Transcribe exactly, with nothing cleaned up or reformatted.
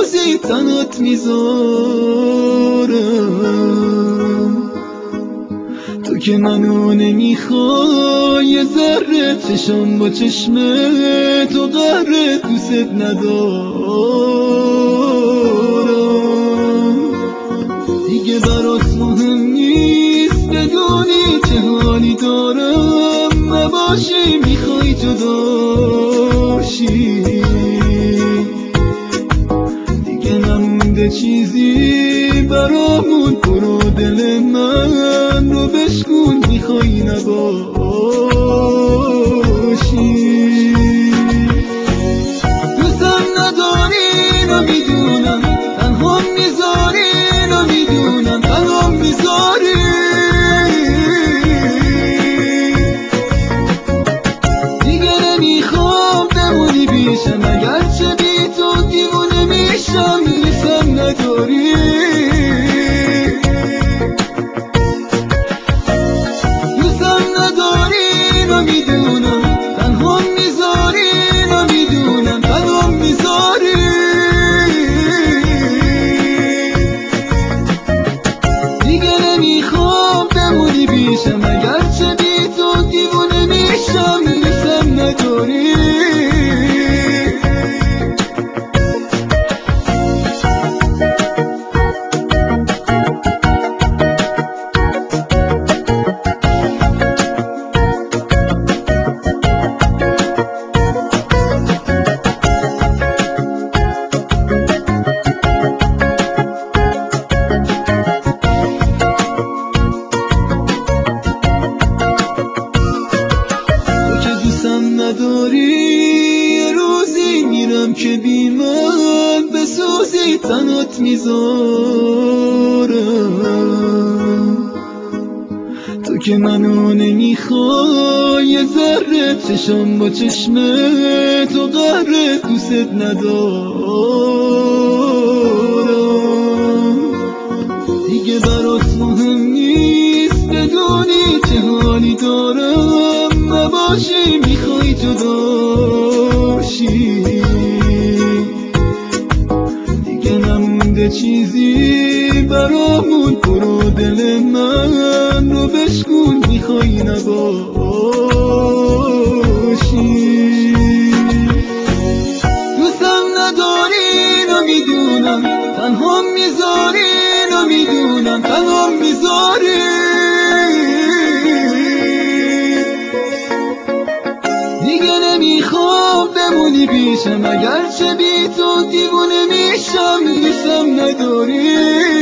روزی تنت میذارم. تو که منو نمیخوای یه ذره، چشم با چشم تو قهر دوست ندارم. دیگه برات مهم نیست بدونی چه حالی دارم، نباشی میخوای جداشی. دیگه نمونده چیزی برامون، برو دل من رو بشکن میخوای نباشی. دوستم نداری اینو میدونم، تنها میذاری اینو میدونم، تنها میذاری. دیگه نمیخوام بمونی پیشم، اگرچه بی تو دیوونه میشم، دوستم نداری. دوستم نداری اینو میدونم، تنها میذاری اینو میدونم، تنها میذاری. دیگه نمیخوام بمونی پیشم، اگرچه بی تو دیوونه میشم، دوستم نداری. نداری یه روزی میرم که بی من بسوزی تنت میذارم. تو که منو نمیخوای یه ذره، چشم با چشم تو قهر دوست ندارم. دیگه برات مهم نیست بدونی چه حالی دارم، نباشی میخوای جداشی. دیگه نمونده چیزی برامون، برو دل من رو بشکن میخوای نباشی. دوستم نداری اینو میدونم، تنها میذاری اینو میدونم، تنها میذاری. دیگه نمیخوام بمونی پیشم، اگرچه بی تو دیوونه میشم، دوستم نداری.